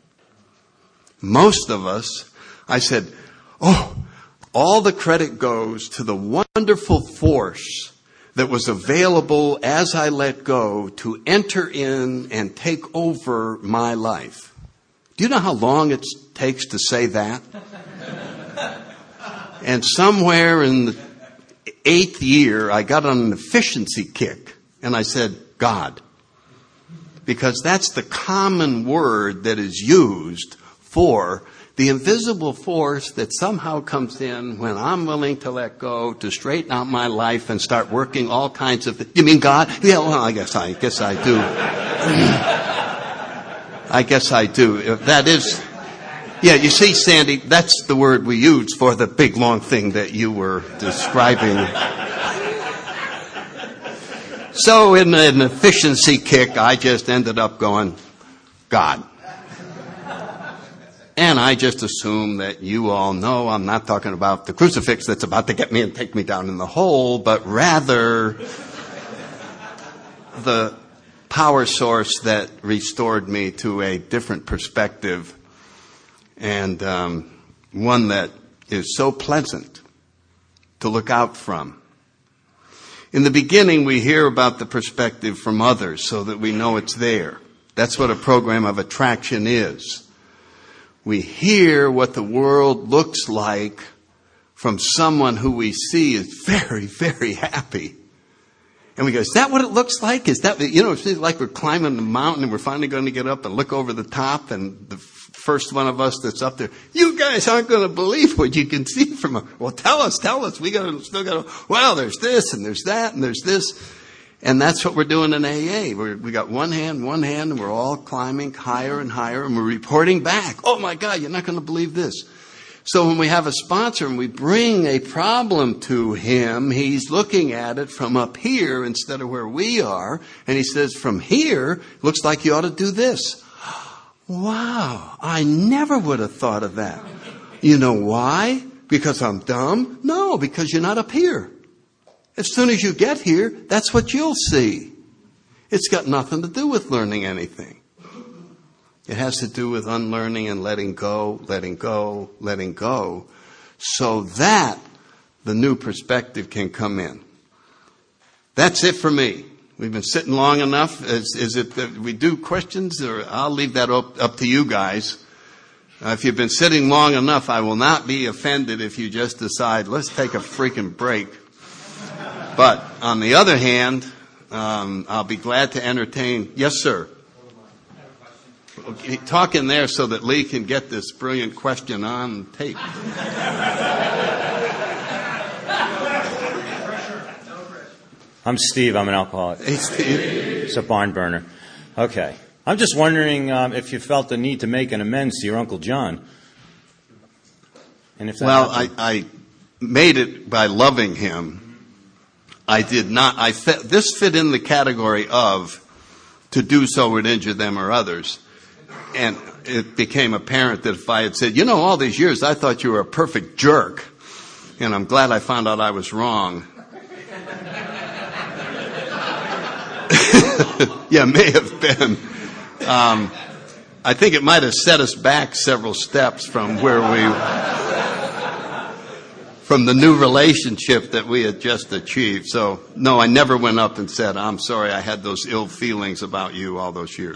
Most of us, I said, all the credit goes to the wonderful force that was available as I let go to enter in and take over my life. Do you know how long it takes to say that? And somewhere in the 8th year, I got on an efficiency kick. And I said, God. Because that's the common word that is used for the invisible force that somehow comes in when I'm willing to let go, to straighten out my life and start working all kinds of things. You mean God? Yeah, well, I guess I do. I guess I do. That is, yeah, you see, Sandy, that's the word we use for the big long thing that you were describing. So in an efficiency kick, I just ended up going, God. And I just assume that you all know I'm not talking about the crucifix that's about to get me and take me down in the hole, but rather the power source that restored me to a different perspective, and one that is so pleasant to look out from. In the beginning, we hear about the perspective from others so that we know it's there. That's what a program of attraction is. We hear what the world looks like from someone who we see is very, very happy. And we go, is that what it looks like? Is that, it's like we're climbing the mountain and we're finally going to get up and look over the top, and the first one of us that's up there, you guys aren't going to believe what you can see from us. Well, tell us. We still got to, well, there's this and there's that and there's this. And that's what we're doing in AA. We got one hand, and we're all climbing higher and higher, and we're reporting back. Oh my God, you're not going to believe this. So when we have a sponsor and we bring a problem to him, he's looking at it from up here instead of where we are. And he says, from here, looks like you ought to do this. Wow, I never would have thought of that. You know why? Because I'm dumb? No, because you're not up here. As soon as you get here, that's what you'll see. It's got nothing to do with learning anything. It has to do with unlearning and letting go, so that the new perspective can come in. That's it for me. We've been sitting long enough. Is it that we do questions, or I'll leave that up to you guys. If you've been sitting long enough, I will not be offended if you just decide, let's take a freaking break. But on the other hand, I'll be glad to entertain. Yes, sir. Talk in there so that Lee can get this brilliant question on tape. I'm Steve. I'm an alcoholic. Hey, Steve. It's a barn burner. Okay. I'm just wondering if you felt the need to make an amends to your Uncle John. And if that I made it by loving him. I did not. This fit in the category of to do so would injure them or others. And it became apparent that if I had said, all these years I thought you were a perfect jerk, and I'm glad I found out I was wrong. Yeah, may have been. I think it might have set us back several steps from from the new relationship that we had just achieved. So, no, I never went up and said, I'm sorry I had those ill feelings about you all those years.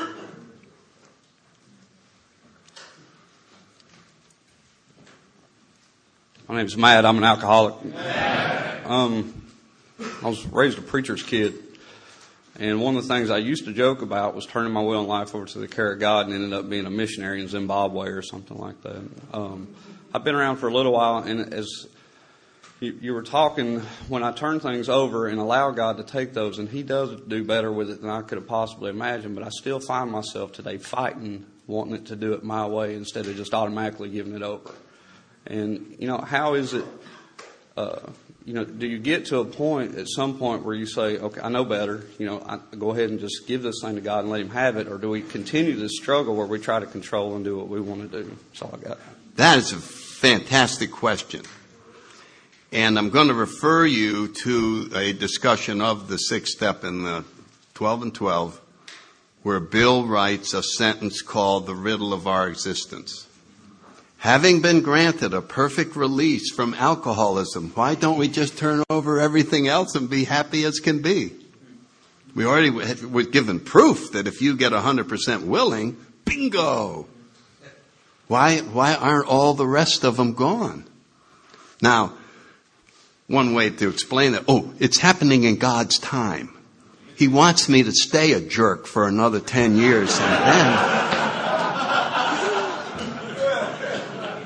My name's Matt. I'm an alcoholic. I was raised a preacher's kid. And one of the things I used to joke about was turning my will and life over to the care of God, and ended up being a missionary in Zimbabwe or something like that. I've been around for a little while, and as you were talking, when I turn things over and allow God to take those, and He does do better with it than I could have possibly imagined, but I still find myself today fighting, wanting it to do it my way instead of just automatically giving it over. And, how is it, do you get to a point, at some point, where you say, okay, I know better, I go ahead and just give this thing to God and let Him have it, or do we continue this struggle where we try to control and do what we want to do? That's all I got. That is a fantastic question. And I'm going to refer you to a discussion of the sixth step in the 12 and 12, where Bill writes a sentence called the riddle of our existence. Having been granted a perfect release from alcoholism, why don't we just turn over everything else and be happy as can be? We already were given proof that if you get 100% willing, bingo! Why aren't all the rest of them gone? Now, one way to explain that, it's happening in God's time. He wants me to stay a jerk for another 10 years, and then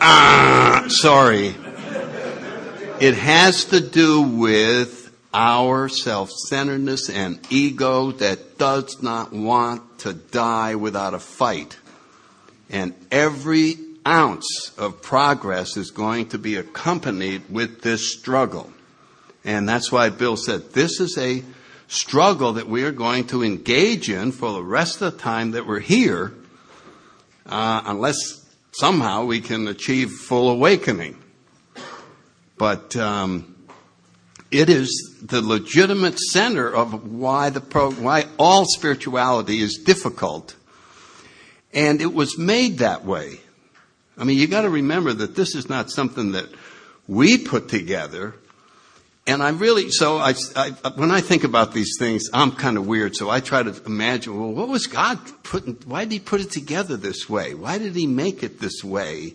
Sorry. It has to do with our self-centeredness and ego that does not want to die without a fight. And every ounce of progress is going to be accompanied with this struggle. And that's why Bill said this is a struggle that we are going to engage in for the rest of the time that we're here, unless somehow we can achieve full awakening. But it is the legitimate center of why all spirituality is difficult. And it was made that way. I mean, you got to remember that this is not something that we put together. And when I think about these things, I'm kind of weird. So I try to imagine, well, what was God why did he put it together this way? Why did he make it this way?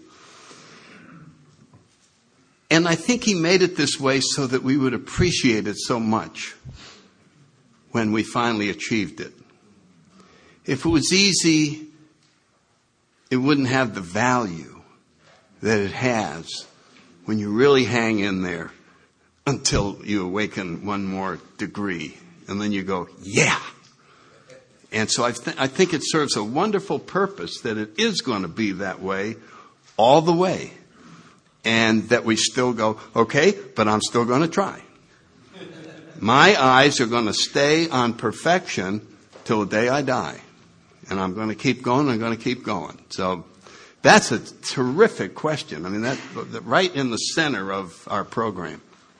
And I think he made it this way so that we would appreciate it so much when we finally achieved it. If it was easy, it wouldn't have the value that it has when you really hang in there until you awaken one more degree. And then you go, yeah. And so I think it serves a wonderful purpose that it is going to be that way all the way. And that we still go, okay, but I'm still going to try. My eyes are going to stay on perfection till the day I die. And I'm going to keep going, I'm going to keep going. So that's a terrific question. I mean, that right in the center of our program.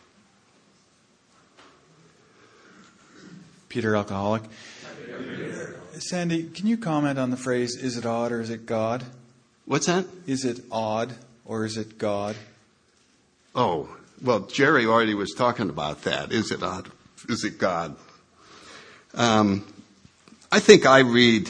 Peter, alcoholic. Sandy, can you comment on the phrase, is it odd or is it God? What's that? Is it odd or is it God? Oh, well, Jerry already was talking about that. Is it odd? Is it God? I think I read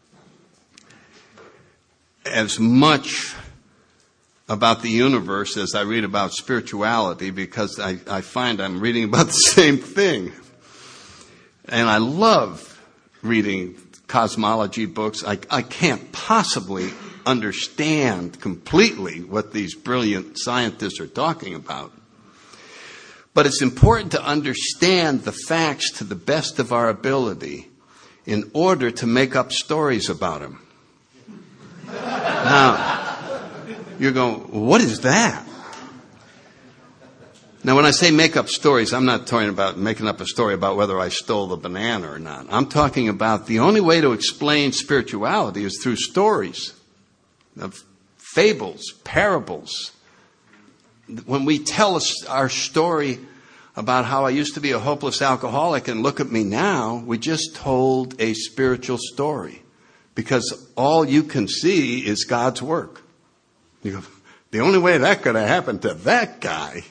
as much about the universe as I read about spirituality because I find I'm reading about the same thing. And I love reading cosmology books. I can't possibly understand completely what these brilliant scientists are talking about. But it's important to understand the facts to the best of our ability in order to make up stories about them. Now, you're going, what is that? Now, when I say make up stories, I'm not talking about making up a story about whether I stole the banana or not. I'm talking about the only way to explain spirituality is through stories, of fables, parables. When we tell us our story about how I used to be a hopeless alcoholic and look at me now, we just told a spiritual story. Because all you can see is God's work. You go, the only way that could have happened to that guy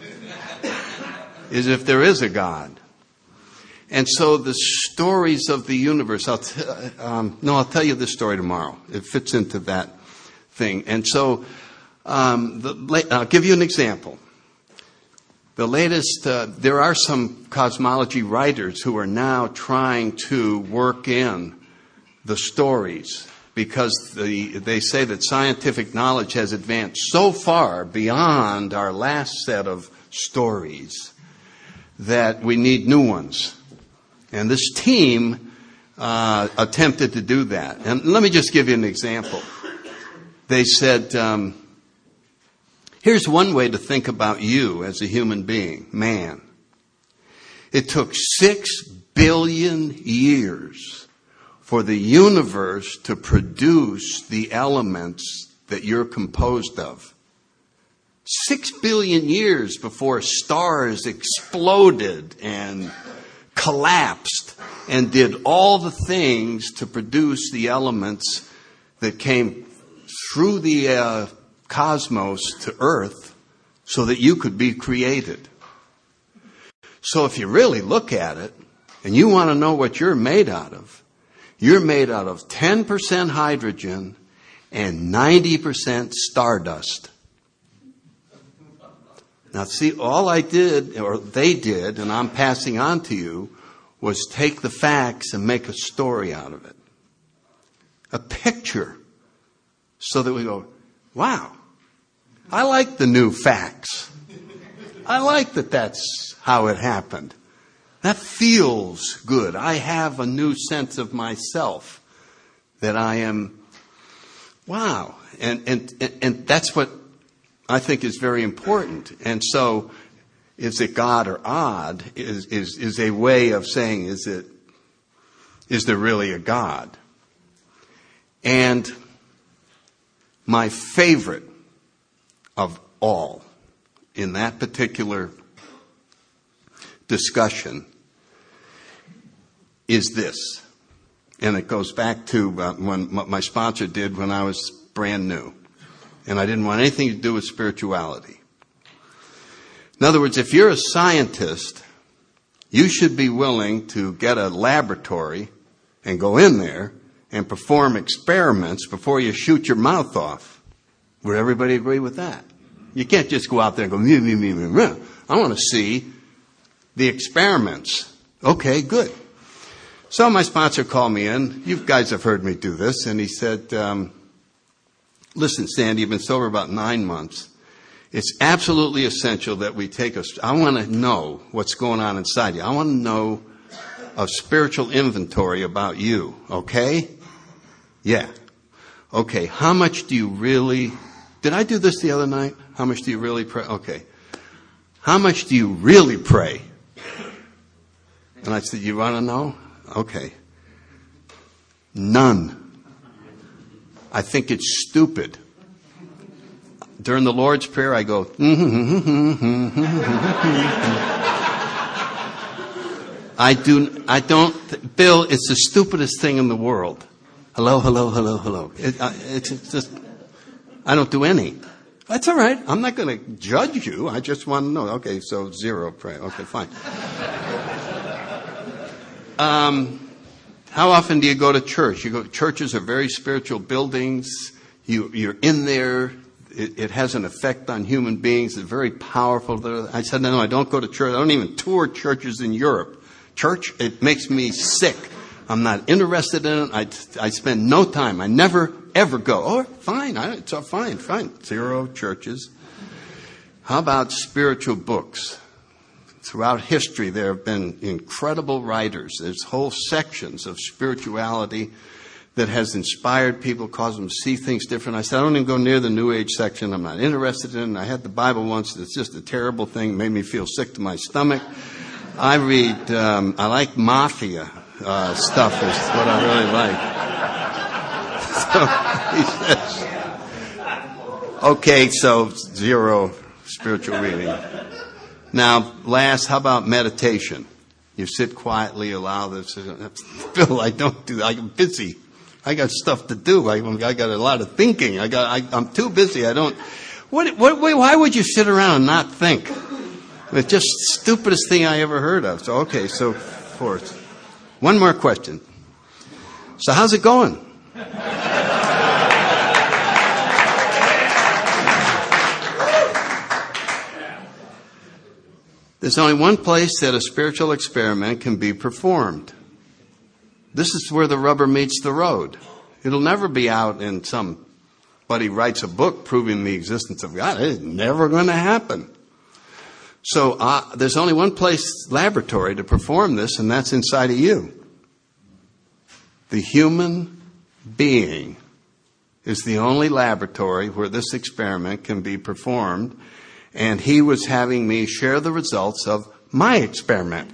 is if there is a God. And so the stories of the universe, I'll tell you this story tomorrow. It fits into that thing. And so I'll give you an example. The latest, there are some cosmology writers who are now trying to work in the stories because they say that scientific knowledge has advanced so far beyond our last set of stories that we need new ones. And this team attempted to do that. And let me just give you an example. They said, here's one way to think about you as a human being, man. It took 6 billion years for the universe to produce the elements that you're composed of. 6 billion years before stars exploded and collapsed and did all the things to produce the elements that came through the cosmos to Earth so that you could be created. So if you really look at it and you want to know what you're made out of, you're made out of 10% hydrogen and 90% stardust. Now, see, all I did, or they did, and I'm passing on to you, was take the facts and make a story out of it. A picture. So that we go, wow, I like the new facts. I like that that's how it happened. That feels good. I have a new sense of myself that I am, wow. And that's what I think is very important. And so, is it God or odd is a way of saying, is there really a God? And my favorite of all in that particular discussion is this. And it goes back to what my sponsor did when I was brand new. And I didn't want anything to do with spirituality. In other words, if you're a scientist, you should be willing to get a laboratory and go in there and perform experiments before you shoot your mouth off. Would everybody agree with that? You can't just go out there and go, meh, meh, meh, meh, meh. I want to see the experiments. Okay, good. So my sponsor called me in. You guys have heard me do this. And he said, listen, Sandy, you've been sober about 9 months. It's absolutely essential that we take I want to know what's going on inside you. I want to know a spiritual inventory about you. Okay? Yeah. Okay, how much do you really... Did I do this the other night? How much do you really pray? Okay. How much do you really pray? And I said, you want to know? Okay. None. I think it's stupid. During the Lord's Prayer, I go, I don't, Bill, it's the stupidest thing in the world. Hello, hello, hello, hello. It's just, I don't do any. That's all right. I'm not going to judge you. I just want to know. Okay, so 0 pray. Okay, fine. How often do you go to church? Churches are very spiritual buildings. You're in there. It has an effect on human beings. It's very powerful. I said, no, I don't go to church. I don't even tour churches in Europe. Church, it makes me sick. I'm not interested in it. I spend no time. I never, ever go. Oh, fine. It's all fine. 0 churches. How about spiritual books? Throughout history, there have been incredible writers. There's whole sections of spirituality that has inspired people, caused them to see things different. I said, I don't even go near the New Age section. I'm not interested in it. I had the Bible once. It's just a terrible thing. It made me feel sick to my stomach. I read, I like mafia stuff is what I really like. So he says, okay, so 0 spiritual reading. Now, last, how about meditation? You sit quietly, allow this. Bill, I don't do that. I'm busy. I got stuff to do. I got a lot of thinking. I'm too busy. I don't. Why would you sit around and not think? It's just the stupidest thing I ever heard of. So, okay, so fourth. One more question. So how's it going? There's only one place that a spiritual experiment can be performed. This is where the rubber meets the road. It'll never be out and somebody writes a book proving the existence of God. It's never going to happen. So there's only one laboratory to perform this, and that's inside of you. The human being is the only laboratory where this experiment can be performed. And he was having me share the results of my experiment.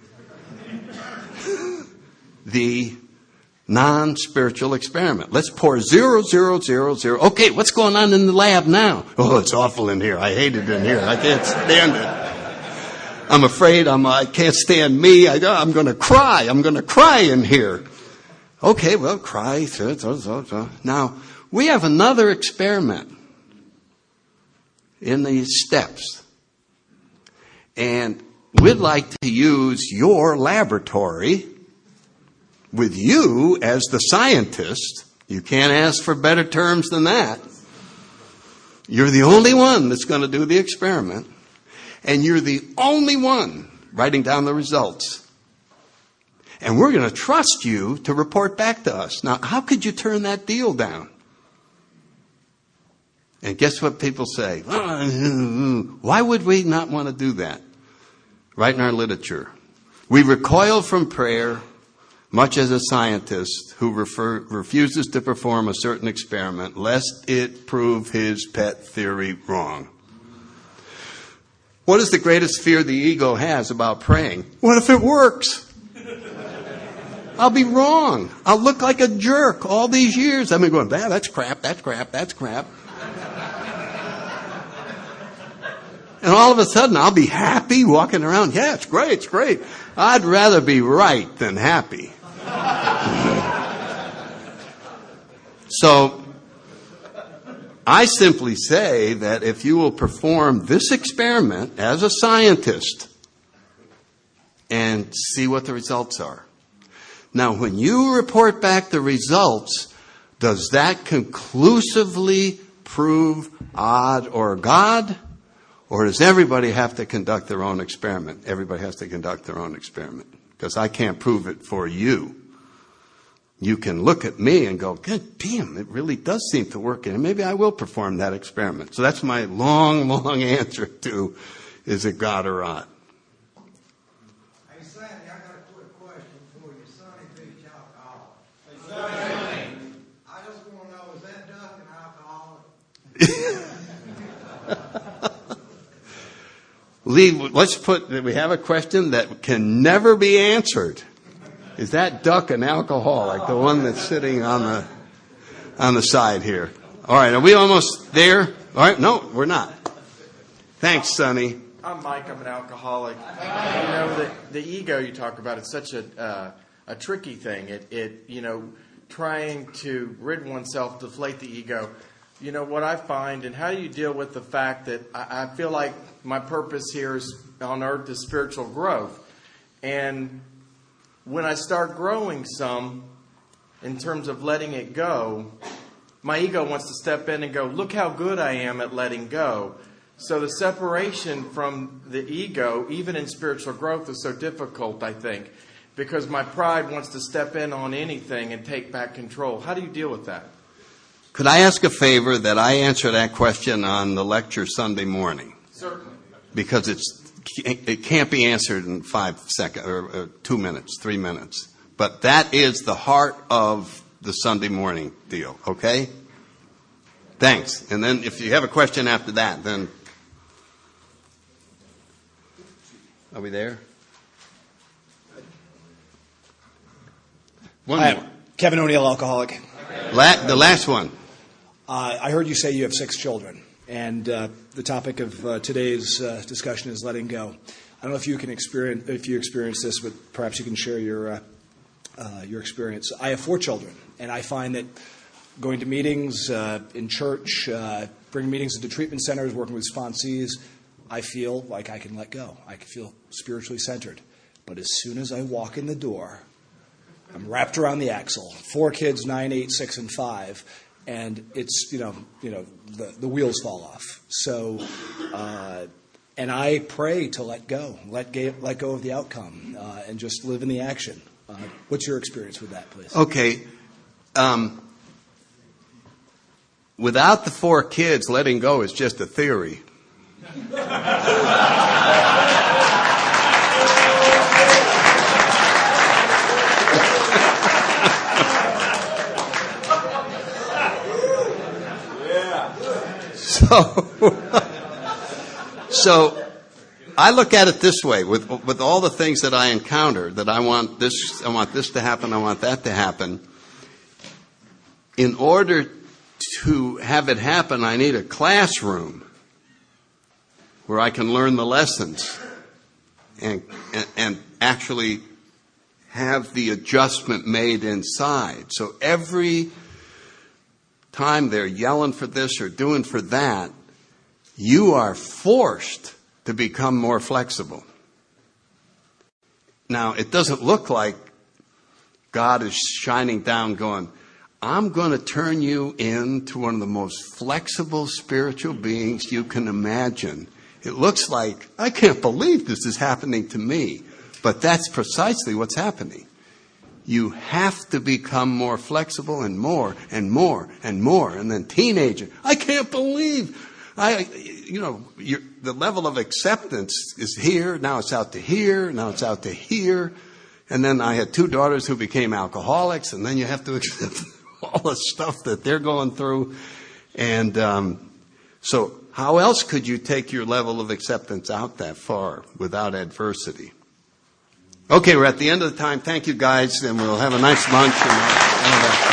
The non-spiritual experiment. Let's pour 0, 0, 0, 0. Okay, what's going on in the lab now? Oh, it's awful in here. I hate it in here. I can't stand it. I'm afraid I can't stand me. I'm going to cry. I'm going to cry in here. Okay, well, cry. Now, we have another experiment in these steps. And we'd like to use your laboratory with you as the scientist. You can't ask for better terms than that. You're the only one that's going to do the experiment. And you're the only one writing down the results. And we're going to trust you to report back to us. Now, how could you turn that deal down? And guess what people say? Why would we not want to do that? Right in our literature. We recoil from prayer much as a scientist who refuses to perform a certain experiment lest it prove his pet theory wrong. What is the greatest fear the ego has about praying? What if it works? I'll be wrong. I'll look like a jerk all these years. I've been going, that's crap, that's crap, that's crap. And all of a sudden, I'll be happy walking around. Yeah, it's great, it's great. I'd rather be right than happy. So, I simply say that if you will perform this experiment as a scientist and see what the results are. Now, when you report back the results, does that conclusively prove odd or God? Or does everybody have to conduct their own experiment? Everybody has to conduct their own experiment. Because I can't prove it for you. You can look at me and go, God damn, it really does seem to work. And maybe I will perform that experiment. So that's my long, long answer to, is it God or odd? Hey, Sandy, I got a quick question for you. Sonny Beach alcoholic. Hey, I just want to know, is that duck an alcoholic? Lee, we have a question that can never be answered. Is that duck an alcoholic? The one that's sitting on the side here. All right, are we almost there? All right, no, we're not. Thanks, Sonny. I'm Mike. I'm an alcoholic. You know, the ego you talk about, it's such a tricky thing. It trying to rid oneself, deflate the ego. You know, what I find, and how do you deal with the fact that I feel like my purpose here is on earth is spiritual growth. And when I start growing some, in terms of letting it go, my ego wants to step in and go, look how good I am at letting go. So the separation from the ego, even in spiritual growth, is so difficult, I think, because my pride wants to step in on anything and take back control. How do you deal with that? Could I ask a favor that I answer that question on the lecture Sunday morning? Certainly. Because it can't be answered in 5 seconds, or 2 minutes, 3 minutes. But that is the heart of the Sunday morning deal, okay? Thanks. And then if you have a question after that, then... Are we there? One more. Kevin O'Neill, alcoholic. The last one. I heard you say you have 6 children, and the topic of today's discussion is letting go. I don't know if you experience this, but perhaps you can share your experience. I have 4 children, and I find that going to meetings in church, bringing meetings into treatment centers, working with sponsees, I feel like I can let go. I can feel spiritually centered. But as soon as I walk in the door, I'm wrapped around the axle. 4 kids, 9, 8, 6, and 5. And it's, the wheels fall off. So, and I pray to let go of the outcome, and just live in the action. What's your experience with that, please? Okay. Without the 4 kids, letting go is just a theory. So I look at it this way, with all the things that I encounter, that I want this to happen, I want that to happen. In order to have it happen, I need a classroom where I can learn the lessons and actually have the adjustment made inside. So every time they're yelling for this or doing for that, you are forced to become more flexible. Now, it doesn't look like God is shining down going, I'm going to turn you into one of the most flexible spiritual beings you can imagine. It looks like, I can't believe this is happening to me. But that's precisely what's happening. you have to become more flexible and more and more and more. And then teenager, I can't believe the level of acceptance is here. Now it's out to here. Now it's out to here. And then I had 2 daughters who became alcoholics, and then you have to accept all the stuff that they're going through. And so how else could you take your level of acceptance out that far without adversity? Okay, we're at the end of the time. Thank you, guys, and we'll have a nice lunch and all that.